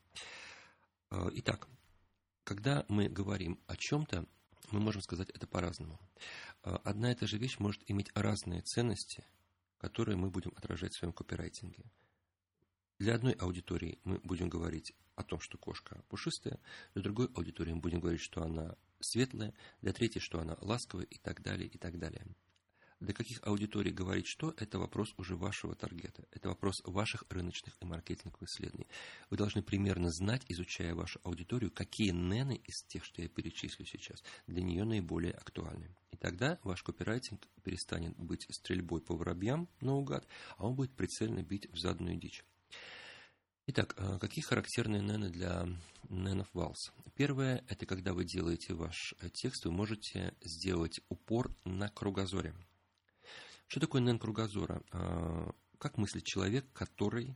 Итак, когда мы говорим о чем-то, мы можем сказать это по-разному. Одна и та же вещь может иметь разные ценности, которые мы будем отражать в своем копирайтинге. Для одной аудитории мы будем говорить о том, что кошка пушистая, для другой аудитории мы будем говорить, что она светлая, для третьей, что она ласковая, и так далее, и так далее. Для каких аудиторий говорить что, это вопрос уже вашего таргета. Это вопрос ваших рыночных и маркетинговых исследований. Вы должны примерно знать, изучая вашу аудиторию, какие нены из тех, что я перечислю сейчас, для нее наиболее актуальны. И тогда ваш копирайтинг перестанет быть стрельбой по воробьям наугад, а он будет прицельно бить в заданную дичь. Итак, какие характерные нены для ненов валс? Первое, это когда вы делаете ваш текст, вы можете сделать упор на кругозоре. Что такое нен кругозора? Как мыслит человек, который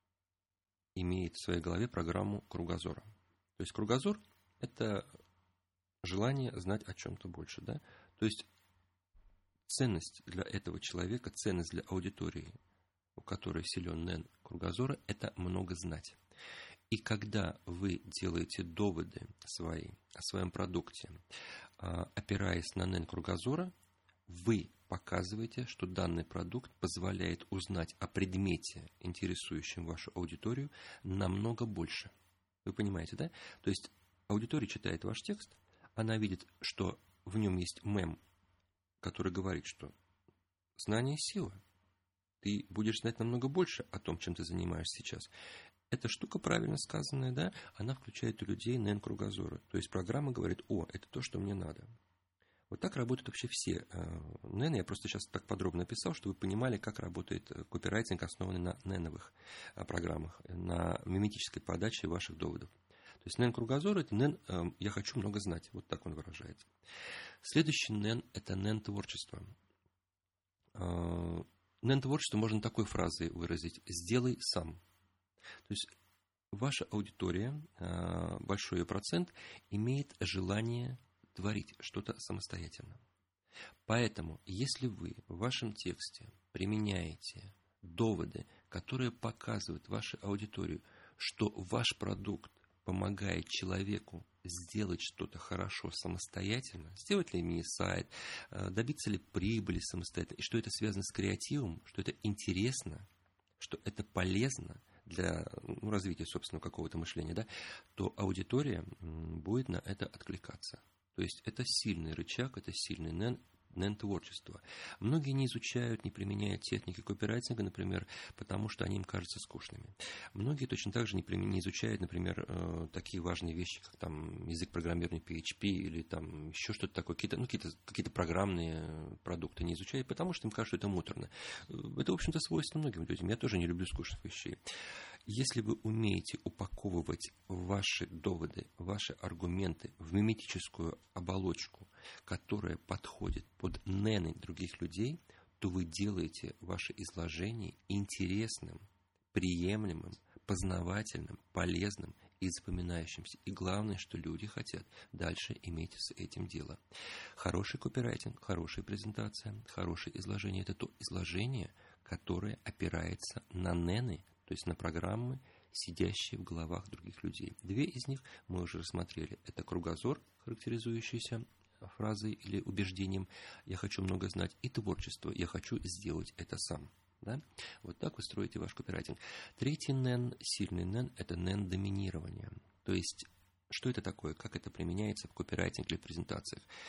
имеет в своей голове программу кругозора? То есть кругозор – это желание знать о чем-то больше. Да? То есть ценность для этого человека, ценность для аудитории, у которой силен нен кругозора, это много знать. И когда вы делаете доводы свои о своем продукте, опираясь на нен кругозора, вы показываете, что данный продукт позволяет узнать о предмете, интересующем вашу аудиторию, намного больше. Вы понимаете, да? То есть аудитория читает ваш текст, она видит, что в нем есть мем, который говорит, что знание – сила. Ты будешь знать намного больше о том, чем ты занимаешься сейчас. Эта штука, правильно сказанная, да, она включает у людей нен кругозора. То есть программа говорит: о, это то, что мне надо. Вот так работают вообще все нены. Я просто сейчас так подробно описал, чтобы вы понимали, как работает копирайтинг, основанный на неновых программах, на миметической подаче ваших доводов. То есть нен кругозор – это нен «я хочу много знать». Вот так он выражается. Следующий нен – это нен творчества. Нен творчества можно такой фразой выразить: «сделай сам». То есть ваша аудитория, большой ее процент, имеет желание творить что-то самостоятельно. Поэтому, если вы в вашем тексте применяете доводы, которые показывают вашей аудитории, что ваш продукт помогает человеку сделать что-то хорошо самостоятельно, сделать ли мини-сайт, добиться ли прибыли самостоятельно, и что это связано с креативом, что это интересно, что это полезно для развития собственного какого-то мышления, да, то аудитория будет на это откликаться. То есть это сильный рычаг, это сильный нен творчества. Многие не изучают, не применяют техники копирайтинга, например, потому что они им кажутся скучными. Многие точно так же не изучают, например, такие важные вещи, как там язык программирования PHP или там еще что-то такое, какие-то программные продукты не изучают, потому что им кажется, что это муторно. Это, в общем-то, свойственно многим людям. Я тоже не люблю скучных вещей. Если вы умеете упаковывать ваши доводы, ваши аргументы в миметическую оболочку, которая подходит под нены других людей, то вы делаете ваше изложение интересным, приемлемым, познавательным, полезным и запоминающимся. И главное, что люди хотят дальше иметь с этим дело. Хороший копирайтинг, хорошая презентация, хорошее изложение – это то изложение, которое опирается на нены, то есть на программы, сидящие в головах других людей. Две из них мы уже рассмотрели. Это кругозор, характеризующийся фразой или убеждением «я хочу много знать», и творчество «я хочу сделать это сам». Да? Вот так вы строите ваш копирайтинг. Третий нен, сильный нен, это нен доминирования. То есть, что это такое, как это применяется в копирайтинге или в презентациях.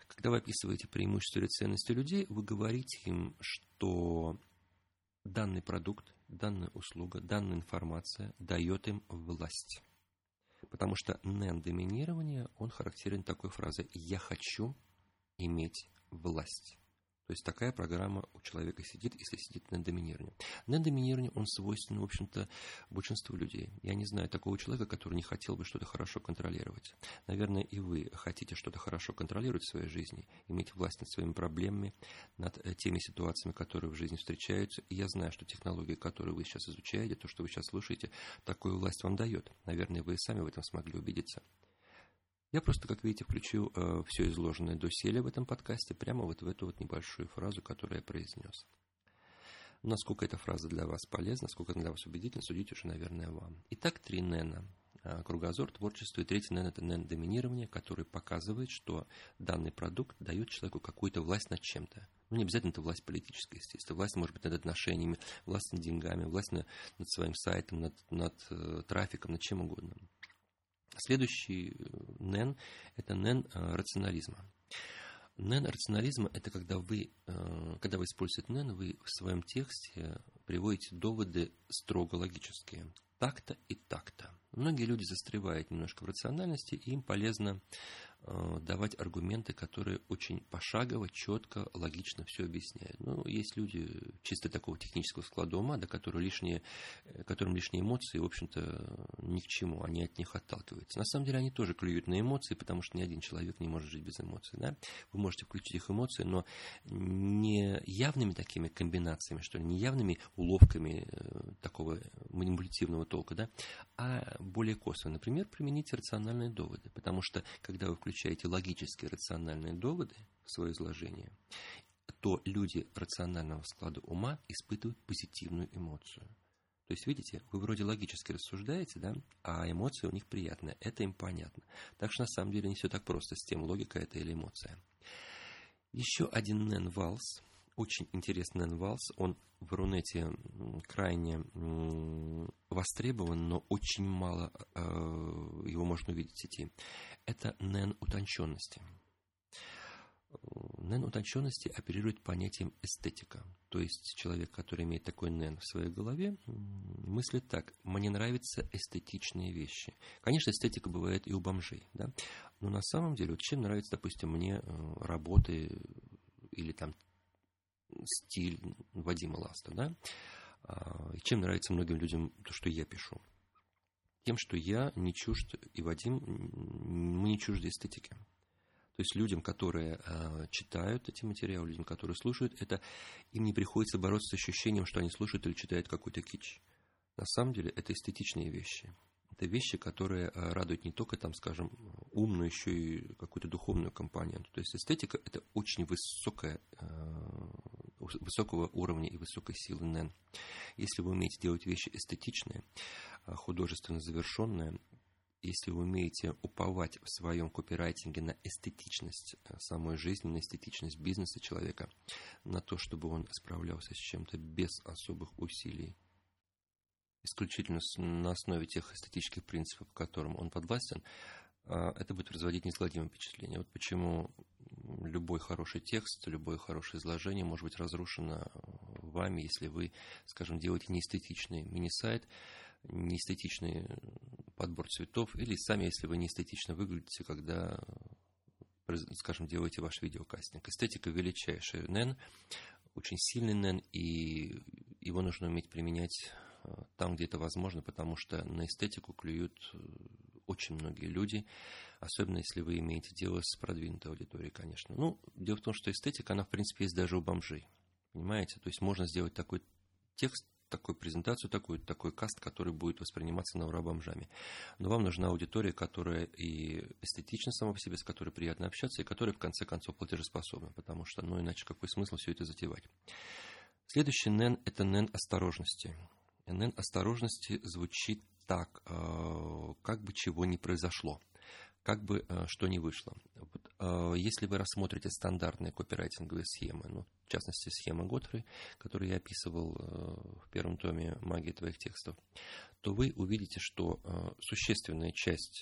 Когда вы описываете преимущества или ценности людей, вы говорите им, что данный продукт, данная услуга, данная информация дает им власть. Потому что нен-доминирование, он характерен такой фразой «я хочу иметь власть». То есть такая программа у человека сидит, если сидит нен-доминирование. Нен-доминирование, он свойствен, в общем-то, большинству людей. Я не знаю такого человека, который не хотел бы что-то хорошо контролировать. Наверное, и вы хотите что-то хорошо контролировать в своей жизни, иметь власть над своими проблемами, над теми ситуациями, которые в жизни встречаются. И я знаю, что технологии, которые вы сейчас изучаете, то, что вы сейчас слушаете, такую власть вам дает. Наверное, вы и сами в этом смогли убедиться. Я просто, как видите, включил все изложенное доселе в этом подкасте прямо вот в эту вот небольшую фразу, которую я произнес. Насколько эта фраза для вас полезна, насколько она для вас убедительна, судить уже, наверное, вам. Итак, 3 нена. Кругозор, творчество. И 3-й нен – это нен-доминирование, который показывает, что данный продукт дает человеку какую-то власть над чем-то. Ну, не обязательно это власть политическая, естественно. Власть может быть над отношениями, власть над деньгами, власть над своим сайтом, над трафиком, над чем угодно. Следующий нен – это нен рационализма. Нен рационализма – это когда вы используете нен, вы в своем тексте приводите доводы строго логические. Так-то и так-то. Многие люди застревают немножко в рациональности, и им полезно давать аргументы, которые очень пошагово, четко, логично все объясняют. Но есть люди чисто такого технического склада ума, да, которым лишние эмоции, в общем-то, ни к чему, они от них отталкиваются. На самом деле они тоже клюют на эмоции, потому что ни один человек не может жить без эмоций. Да? Вы можете включить их эмоции, но не явными такими комбинациями, что ли, не явными уловками такого манипулятивного толка, да, а более косвенно. Например, примените рациональные доводы, потому что, когда вы включаете логические рациональные доводы в свое изложение, то люди рационального склада ума испытывают позитивную эмоцию. То есть, видите, вы вроде логически рассуждаете, да, а эмоция у них приятная. Это им понятно. Так что, на самом деле, не все так просто с тем, логика это или эмоция. Еще один нен-валс. Очень интересный нен-валс. Он в Рунете крайне востребован, но очень мало его можно увидеть в сети. Это нен утонченности. Нен утонченности оперирует понятием эстетика. То есть человек, который имеет такой нен в своей голове, мыслит так: мне нравятся эстетичные вещи. Конечно, эстетика бывает и у бомжей, да? Но на самом деле, вот чем нравится, допустим, мне работы или там стиль Вадима Ласта, да? И чем нравится многим людям то, что я пишу? Тем, что я не чужд, и Вадим, мы не чужды эстетики. То есть людям, которые читают эти материалы, людям, которые слушают, им не приходится бороться с ощущением, что они слушают или читают какой-то кич. На самом деле это эстетичные вещи. Это вещи, которые радуют не только, там, скажем, ум, но еще и какую-то духовную компоненту. То есть эстетика – это очень высокого уровня и высокой силы нен. Если вы умеете делать вещи эстетичные, художественно завершенные, если вы умеете уповать в своем копирайтинге на эстетичность самой жизни, на эстетичность бизнеса человека, на то, чтобы он справлялся с чем-то без особых усилий, исключительно на основе тех эстетических принципов, которым он подвластен, это будет производить неизгладимое впечатление. Вот почему любой хороший текст, любое хорошее изложение может быть разрушено вами, если вы, скажем, делаете неэстетичный мини-сайт, неэстетичный подбор цветов, или сами, если вы неэстетично выглядите, когда, скажем, делаете ваш видеокастинг. Эстетика – величайший нен, очень сильный нен, и его нужно уметь применять там, где это возможно, потому что на эстетику клюют очень многие люди, особенно если вы имеете дело с продвинутой аудиторией, конечно. Ну, дело в том, что эстетика, она, в принципе, есть даже у бомжей, понимаете? То есть можно сделать такой текст, такую презентацию, такой каст, который будет восприниматься на ура бомжами. Но вам нужна аудитория, которая и эстетична сама по себе, с которой приятно общаться, и которая, в конце концов, платежеспособна, потому что, ну, иначе какой смысл все это затевать? Следующий нен – это нен осторожности. Нен осторожности звучит так, как бы чего ни произошло, как бы что ни вышло. Вот, если вы рассмотрите стандартные копирайтинговые схемы, ну, в частности, схема Готфри, которую я описывал в первом томе «Магии твоих текстов», то вы увидите, что существенная часть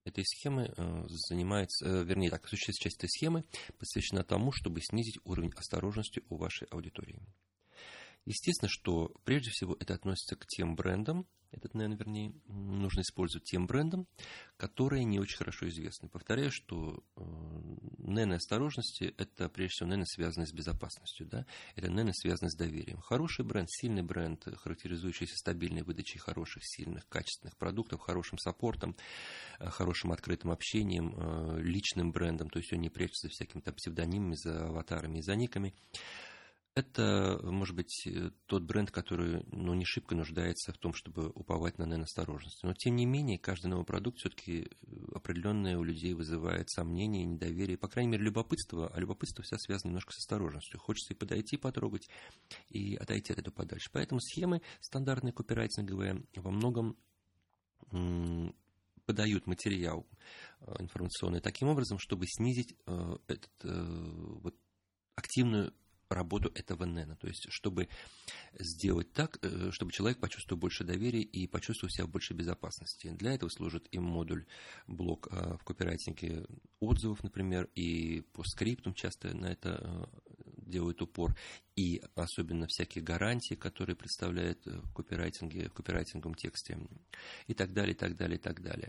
этой схемы существенная часть этой схемы посвящена тому, чтобы снизить уровень осторожности у вашей аудитории. Естественно, что прежде всего это относится к тем брендам, нужно использовать тем брендам, которые не очень хорошо известны. Повторяю, что наверное, осторожности – это прежде всего, наверное, связано с безопасностью, да? Это, наверное, связано с доверием. Хороший бренд, сильный бренд, характеризующийся стабильной выдачей хороших, сильных, качественных продуктов, хорошим саппортом, хорошим открытым общением, личным брендом, то есть он не прячется за всякими там псевдонимами, за аватарами и за никами. Это, может быть, тот бренд, который не шибко нуждается в том, чтобы уповать на осторожность. Но, тем не менее, каждый новый продукт все-таки определенное у людей вызывает сомнения, недоверие, по крайней мере, любопытство. А любопытство всегда связано немножко с осторожностью. Хочется и подойти, потрогать, и отойти от этого подальше. Поэтому схемы стандартные копирайтинговые во многом подают материал информационный таким образом, чтобы снизить активную работу этого нена, то есть чтобы сделать так, чтобы человек почувствовал больше доверия и почувствовал себя в большей безопасности. Для этого служит и блок в копирайтинге отзывов, например, и по скриптам часто на это делают упор, и особенно всякие гарантии, которые представляют в копирайтинговом тексте, и так далее, и так далее, и так далее.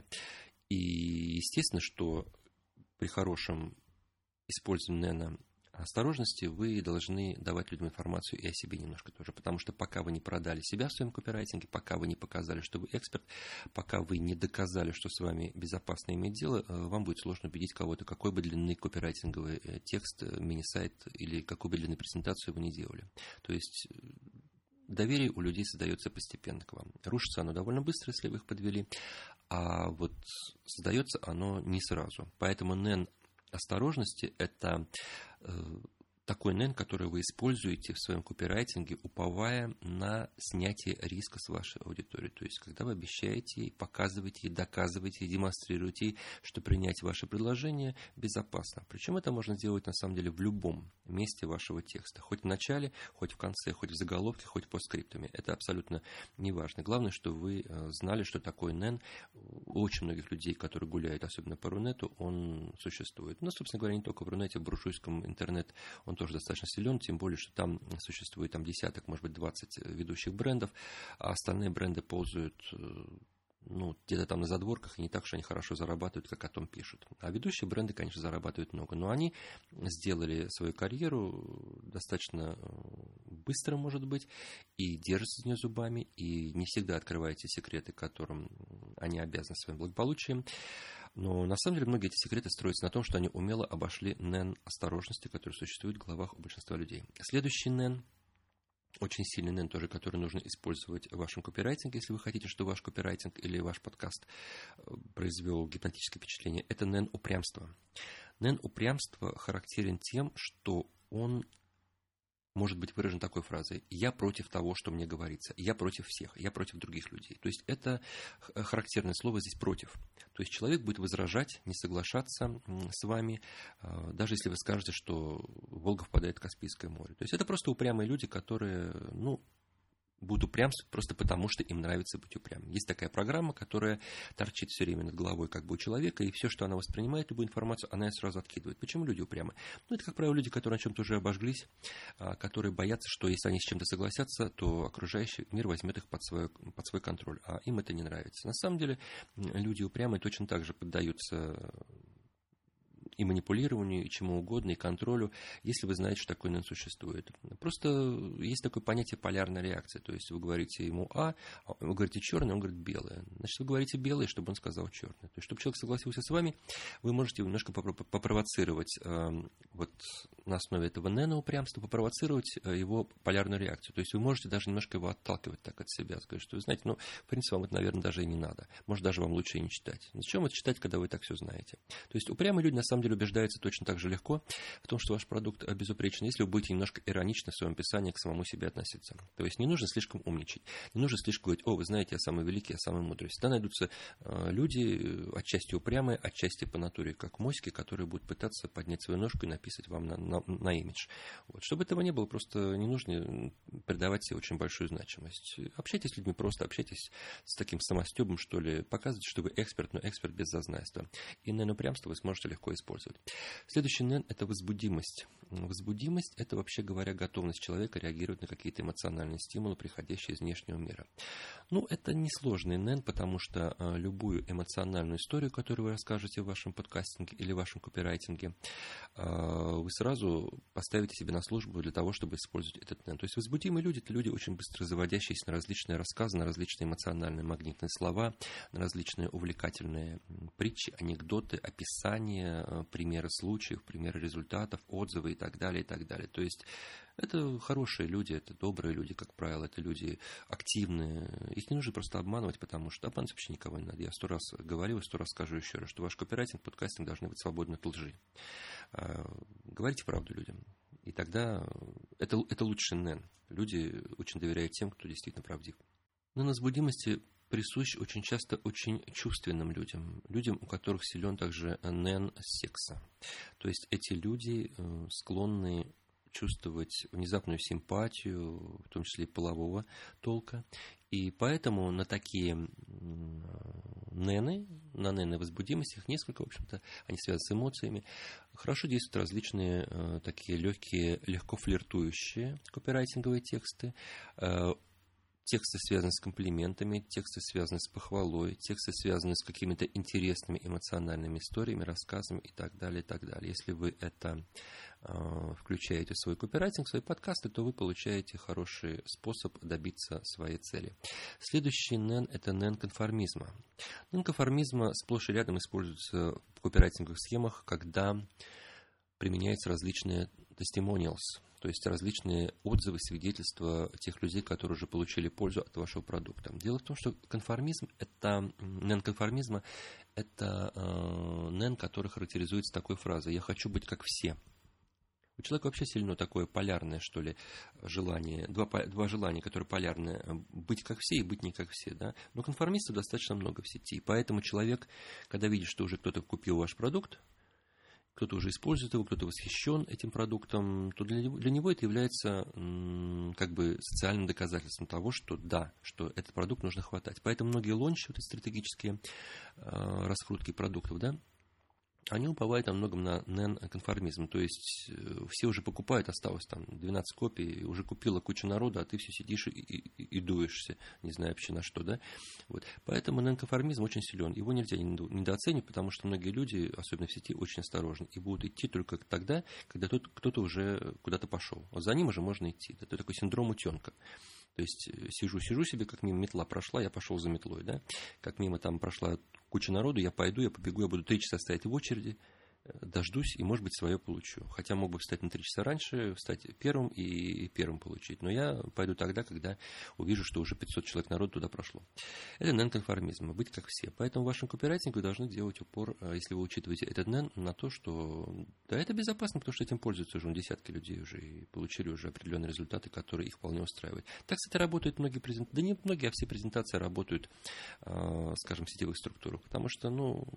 И естественно, что при хорошем использовании нена осторожности вы должны давать людям информацию и о себе немножко тоже, потому что пока вы не продали себя в своем копирайтинге, пока вы не показали, что вы эксперт, пока вы не доказали, что с вами безопасно иметь дело, вам будет сложно убедить кого-то, какой бы длины копирайтинговый текст, мини-сайт или какую бы длины презентацию вы не делали. То есть доверие у людей создается постепенно к вам. Рушится оно довольно быстро, если вы их подвели, а вот создается оно не сразу. Поэтому нен осторожности – это такой нен, который вы используете в своем копирайтинге, уповая на снятие риска с вашей аудитории. То есть, когда вы обещаете ей, показываете ей, доказываете ей, демонстрируете ей, что принять ваше предложение безопасно. Причем это можно сделать, на самом деле, в любом месте вашего текста. Хоть в начале, хоть в конце, хоть в заголовке, хоть по скриптами. Это абсолютно не важно. Главное, что вы знали, что такой нен. У очень многих людей, которые гуляют, особенно по Рунету, он существует. Но, собственно говоря, не только в Рунете, в буржуйском интернет он тоже достаточно силен, тем более, что там существует десяток, может быть, 20 ведущих брендов, а остальные бренды ползают где-то там на задворках, и не так, что они хорошо зарабатывают, как о том пишут. А ведущие бренды, конечно, зарабатывают много, но они сделали свою карьеру достаточно быстро, может быть, и держатся за нее зубами, и не всегда открывают те секреты, которым они обязаны своим благополучием. Но на самом деле многие эти секреты строятся на том, что они умело обошли нен осторожности, который существует в головах у большинства людей. Следующий нен, очень сильный нен тоже, который нужно использовать в вашем копирайтинге, если вы хотите, чтобы ваш копирайтинг или ваш подкаст произвел гипнотическое впечатление, это нен упрямства. Нен упрямства характерен тем, что он может быть выражен такой фразой: «Я против того, что мне говорится, я против всех, я против других людей». То есть это характерное слово здесь «против». То есть человек будет возражать, не соглашаться с вами, даже если вы скажете, что Волга впадает в Каспийское море. То есть это просто упрямые люди, которые, будут упрямствовать просто потому, что им нравится быть упрямым. Есть такая программа, которая торчит все время над головой как бы у человека, и все, что она воспринимает, любую информацию, она ее сразу откидывает. Почему люди упрямы? Это, как правило, люди, которые на чем-то уже обожглись, которые боятся, что если они с чем-то согласятся, то окружающий мир возьмет их под свой контроль, а им это не нравится. На самом деле, люди упрямые точно так же поддаются и манипулированию, и чему угодно, и контролю, если вы знаете, что такой нен существует. Просто есть такое понятие полярной реакции. То есть вы говорите ему вы говорите черное, он говорит белое. Значит, вы говорите белое, чтобы он сказал черное. То есть, чтобы человек согласился с вами, вы можете немножко попровоцировать на основе этого нена упрямства, попровоцировать его полярную реакцию. То есть вы можете даже немножко его отталкивать так от себя, сказать, что вы знаете, в принципе, вам это, наверное, даже и не надо. Может, даже вам лучше и не читать. Зачем это читать, когда вы так все знаете? То есть упрямые люди, на самом деле, деле убеждается точно так же легко в том, что ваш продукт безупречен, если вы будете немножко иронично в своем описании к самому себе относиться. То есть не нужно слишком умничать, не нужно слишком говорить: о, вы знаете, я самый великий, я самый мудрый. Всегда найдутся люди, отчасти упрямые, отчасти по натуре как моськи, которые будут пытаться поднять свою ножку и написать вам на имидж. Вот. Чтобы этого не было, просто не нужно придавать себе очень большую значимость. Общайтесь с людьми просто, общайтесь с таким самостебом, что ли, показывайте, что вы эксперт, но эксперт без зазнайства. И нэн-упрямство вы сможете легко использовать. Следующий нэн – это возбудимость. Возбудимость – это, вообще говоря, готовность человека реагировать на какие-то эмоциональные стимулы, приходящие из внешнего мира. Ну, это несложный нэн, потому что любую эмоциональную историю, которую вы расскажете в вашем подкастинге или в вашем копирайтинге, вы сразу поставите себе на службу для того, чтобы использовать этот нэн. То есть возбудимые люди – это люди, очень быстро заводящиеся на различные рассказы, на различные эмоциональные магнитные слова, на различные увлекательные притчи, анекдоты, описания, примеры случаев, примеры результатов, отзывы и так далее, и так далее. То есть это хорошие люди, это добрые люди, как правило, это люди активные. Их не нужно просто обманывать, потому что обманывать вообще никого не надо. Я 100 раз говорил и 100 раз скажу еще раз, что ваш копирайтинг, подкастинг должны быть свободны от лжи. Говорите правду людям. И тогда это лучший нэн. Люди очень доверяют тем, кто действительно правдив. Нэн возбудимости присущ очень часто очень чувственным людям, людям, у которых силен также нэн секса. То есть эти люди склонны чувствовать внезапную симпатию, в том числе и полового толка. И поэтому на такие нэны, на нэны возбудимости, их несколько, в общем-то, они связаны с эмоциями, хорошо действуют различные такие легкие, легко флиртующие копирайтинговые тексты, тексты связаны с комплиментами, тексты связаны с похвалой, тексты связаны с какими-то интересными эмоциональными историями, рассказами и так далее, и так далее. Если вы это включаете в свой копирайтинг, в свои подкасты, то вы получаете хороший способ добиться своей цели. Следующий нэн – это нэн конформизма. Нэн конформизма сплошь и рядом используется в копирайтинговых схемах, когда применяются различные testimonials, то есть различные отзывы, свидетельства тех людей, которые уже получили пользу от вашего продукта. Дело в том, что конформизм нэн конформизма – это нэн, который характеризуется такой фразой: «Я хочу быть как все». У человека вообще сильно такое полярное, что ли, желание, два желания, которые полярные: быть как все и быть не как все. Да? Но конформистов достаточно много в сети. Поэтому человек, когда видит, что уже кто-то купил ваш продукт, кто-то уже использует его, кто-то восхищен этим продуктом, то для него это является как бы социальным доказательством того, что да, что этот продукт нужно хватать. Поэтому многие лончи, вот эти стратегические раскрутки продуктов, да, они уповают во многом на нэн-конформизм. То есть все уже покупают, осталось там 12 копий, уже купила куча народа, а ты все сидишь и дуешься, не знаю вообще на что, да. Вот. Поэтому нэн-конформизм очень силен. Его нельзя недооценивать, потому что многие люди, особенно в сети, очень осторожны и будут идти только тогда, когда кто-то уже куда-то пошел. Вот за ним уже можно идти. Это такой синдром утенка. То есть сижу себе, как мимо метла прошла, я пошел за метлой, да. Как мимо там прошла куча народу, я пойду, я побегу, я буду 3 часа стоять в очереди, дождусь и, может быть, свое получу. Хотя мог бы встать на 3 часа раньше, встать первым и первым получить. Но я пойду тогда, когда увижу, что уже 500 человек народу туда прошло. Это нэн-конформизм, быть как все. Поэтому в вашем копирайтинге вы должны делать упор, если вы учитываете этот нэн, на то, что да, это безопасно, потому что этим пользуются уже десятки людей уже и получили уже определенные результаты, которые их вполне устраивают. Так, кстати, работают многие презентации. Да не многие, а все презентации работают, скажем, в сетевых структурах. Потому что,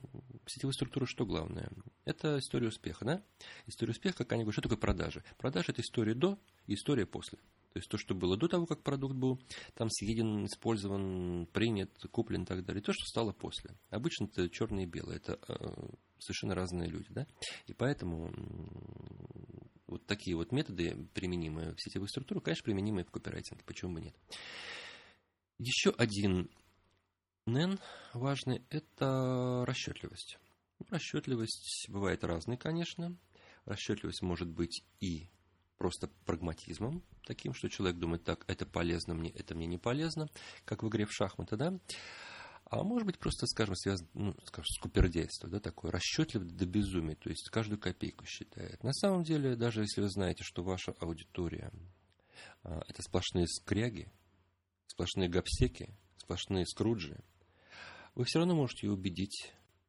в сетевой структуре что главное? Это история успеха, да? История успеха, как они говорят, что такое продажи? Продажи – это история до и история после. То есть то, что было до того, как продукт был там съеден, использован, принят, куплен и так далее. И то, что стало после. Обычно это черное и белое. Это совершенно разные люди, да? И поэтому вот такие вот методы, применимые в сетевых структурах, конечно, применимые в копирайтинге. Почему бы нет? Еще один нэн важный – это расчетливость. Расчетливость бывает разной, конечно. Расчетливость может быть и просто прагматизмом, таким, что человек думает: так, это полезно мне, это мне не полезно, как в игре в шахматы, да. А может быть просто, скажем, связано, с купердейством, да, такое расчетливое до безумия, то есть каждую копейку считает. На самом деле, даже если вы знаете, что ваша аудитория это сплошные скряги, сплошные гопсеки, сплошные скруджи, вы все равно можете ее убедить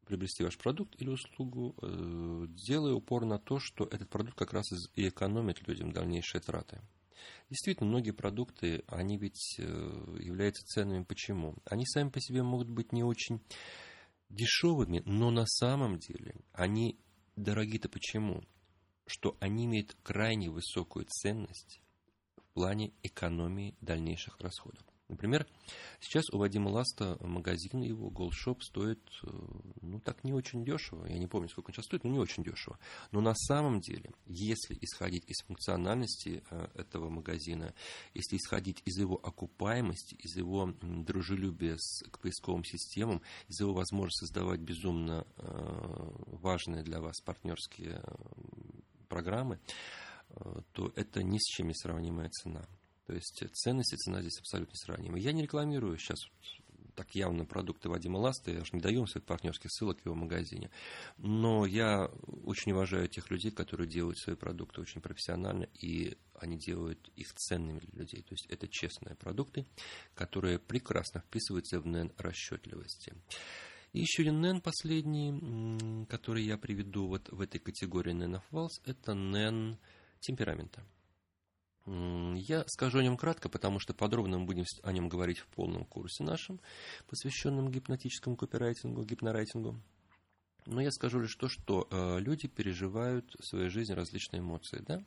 приобрести ваш продукт или услугу, делая упор на то, что этот продукт как раз и экономит людям дальнейшие траты. Действительно, многие продукты, они ведь являются ценными. Почему? Они сами по себе могут быть не очень дешевыми, но на самом деле они дороги-то почему? Что они имеют крайне высокую ценность в плане экономии дальнейших расходов. Например, сейчас у Вадима Ласта магазин его Голдшоп стоит, так не очень дешево. Я не помню, сколько он сейчас стоит, но не очень дешево. Но на самом деле, если исходить из функциональности этого магазина, если исходить из его окупаемости, из его дружелюбия к поисковым системам, из его возможности создавать безумно важные для вас партнерские программы, то это ни с чем не сравнимая цена. То есть ценность и цена здесь абсолютно несравнимы. Я не рекламирую сейчас так явно продукты Вадима Ласта, я же не даю им своих партнерских ссылок в его магазине. Но я очень уважаю тех людей, которые делают свои продукты очень профессионально, и они делают их ценными для людей. То есть это честные продукты, которые прекрасно вписываются в НЭН расчетливости. И еще один НЭН последний, который я приведу вот в этой категории НЭНов ВАЛС, это НЭН темперамента. Я скажу о нем кратко, потому что подробно мы будем о нем говорить в полном курсе нашем, посвященном гипнотическому копирайтингу, гипнорайтингу. Но я скажу лишь то, что люди переживают в своей жизни различные эмоции. Да?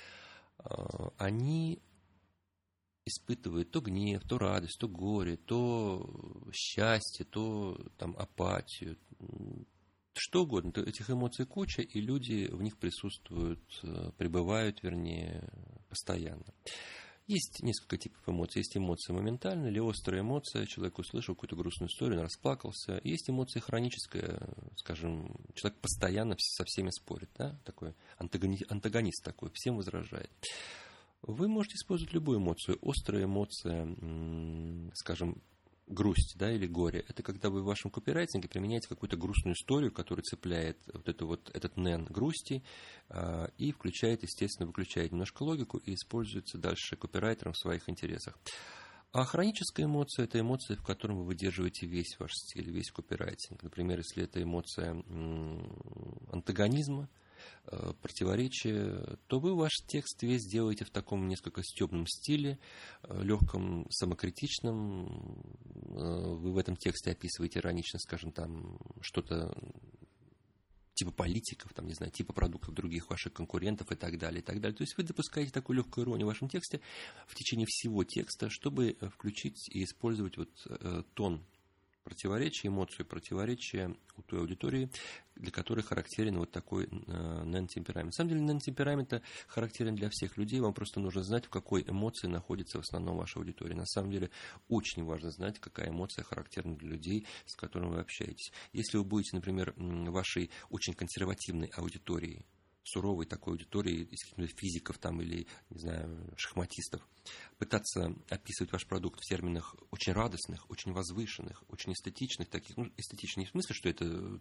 Они испытывают то гнев, то радость, то горе, то счастье, то апатию. Что угодно, этих эмоций куча, и люди в них присутствуют, пребывают, вернее, постоянно. Есть несколько типов эмоций. Есть эмоции моментальные или острые эмоции. Человек услышал какую-то грустную историю, он расплакался. Есть эмоция хроническая, скажем, человек постоянно со всеми спорит, да? Такой антагонист такой, всем возражает. Вы можете использовать любую эмоцию. Острая эмоция, скажем, грусть, да, или горе. Это когда вы в вашем копирайтинге применяете какую-то грустную историю, которая цепляет этот НЭН грусти и включает, естественно, выключает немножко логику и используется дальше копирайтером в своих интересах. А хроническая эмоция – это эмоция, в которой вы выдерживаете весь ваш стиль, весь копирайтинг. Например, если это эмоция антагонизма, противоречия, то вы ваш текст весь делаете в таком несколько стебном стиле, легком, самокритичном. Вы в этом тексте описываете иронично, скажем, что-то типа политиков, типа продуктов других ваших конкурентов и так далее, и так далее. То есть вы допускаете такую легкую иронию в вашем тексте в течение всего текста, чтобы включить и использовать тон противоречия, эмоцию противоречия у той аудитории, для которой характерен вот такой НЭН-темперамент. На самом деле НЭН-темперамент характерен для всех людей, вам просто нужно знать, в какой эмоции находится в основном ваша аудитория. На самом деле очень важно знать, какая эмоция характерна для людей, с которыми вы общаетесь. Если вы будете, например, вашей очень консервативной аудиторией, суровой такой аудитории, физиков или, не знаю, шахматистов, пытаться описывать ваш продукт в терминах очень радостных, очень возвышенных, очень эстетичных, таких, эстетичных не в смысле, что это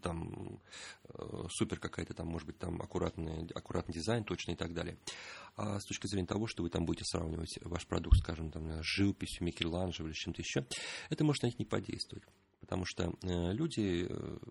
супер какая-то может быть аккуратный дизайн, точный и так далее, а с точки зрения того, что вы будете сравнивать ваш продукт, скажем, с живописью Микеланджело или с чем-то еще, это может на них не подействовать, потому что люди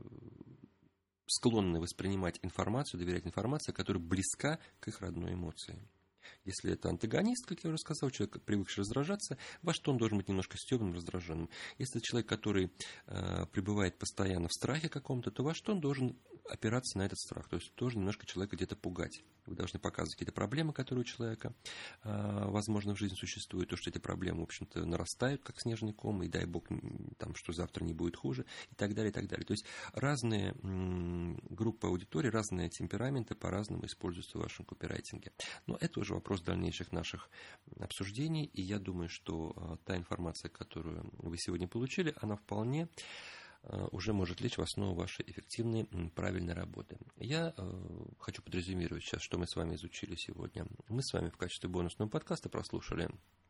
склонны воспринимать информацию, доверять информации, которая близка к их родной эмоции. Если это антагонист, как я уже сказал, человек, привыкший раздражаться, ваш тон должен быть немножко стёбным, раздраженным. Если это человек, который пребывает постоянно в страхе каком-то, то ваш тон должен опираться на этот страх. То есть должен немножко человека где-то пугать. Вы должны показывать какие-то проблемы, которые у человека, возможно, в жизни существуют, то, что эти проблемы, в общем-то, нарастают, как снежный ком, и дай бог, что завтра не будет хуже, и так далее, и так далее. То есть разные группы аудитории, разные темпераменты по-разному используются в вашем копирайтинге. Но это уже вопрос дальнейших наших обсуждений, и я думаю, что та информация, которую вы сегодня получили, она вполне уже может лечь в основу вашей эффективной, правильной работы. Я хочу подрезюмировать сейчас, что мы с вами изучили сегодня. Мы с вами в качестве бонусного подкаста прослушали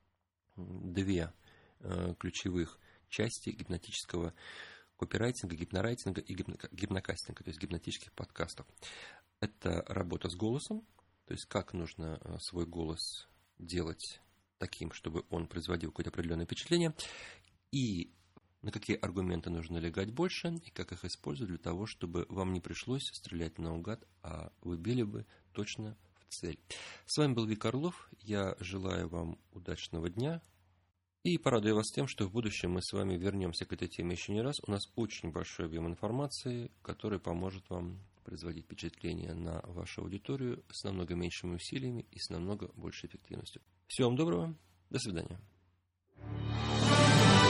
2 ключевых части гипнотического копирайтинга, гипнорайтинга и гипнокастинга, то есть гипнотических подкастов. Это работа с голосом, то есть как нужно свой голос делать таким, чтобы он производил какое-то определенное впечатление, и на какие аргументы нужно налегать больше и как их использовать для того, чтобы вам не пришлось стрелять наугад, а вы били бы точно в цель. С вами был Вик Орлов. Я желаю вам удачного дня и порадую вас тем, что в будущем мы с вами вернемся к этой теме еще не раз. У нас очень большой объем информации, который поможет вам производить впечатление на вашу аудиторию с намного меньшими усилиями и с намного большей эффективностью. Всего вам доброго. До свидания.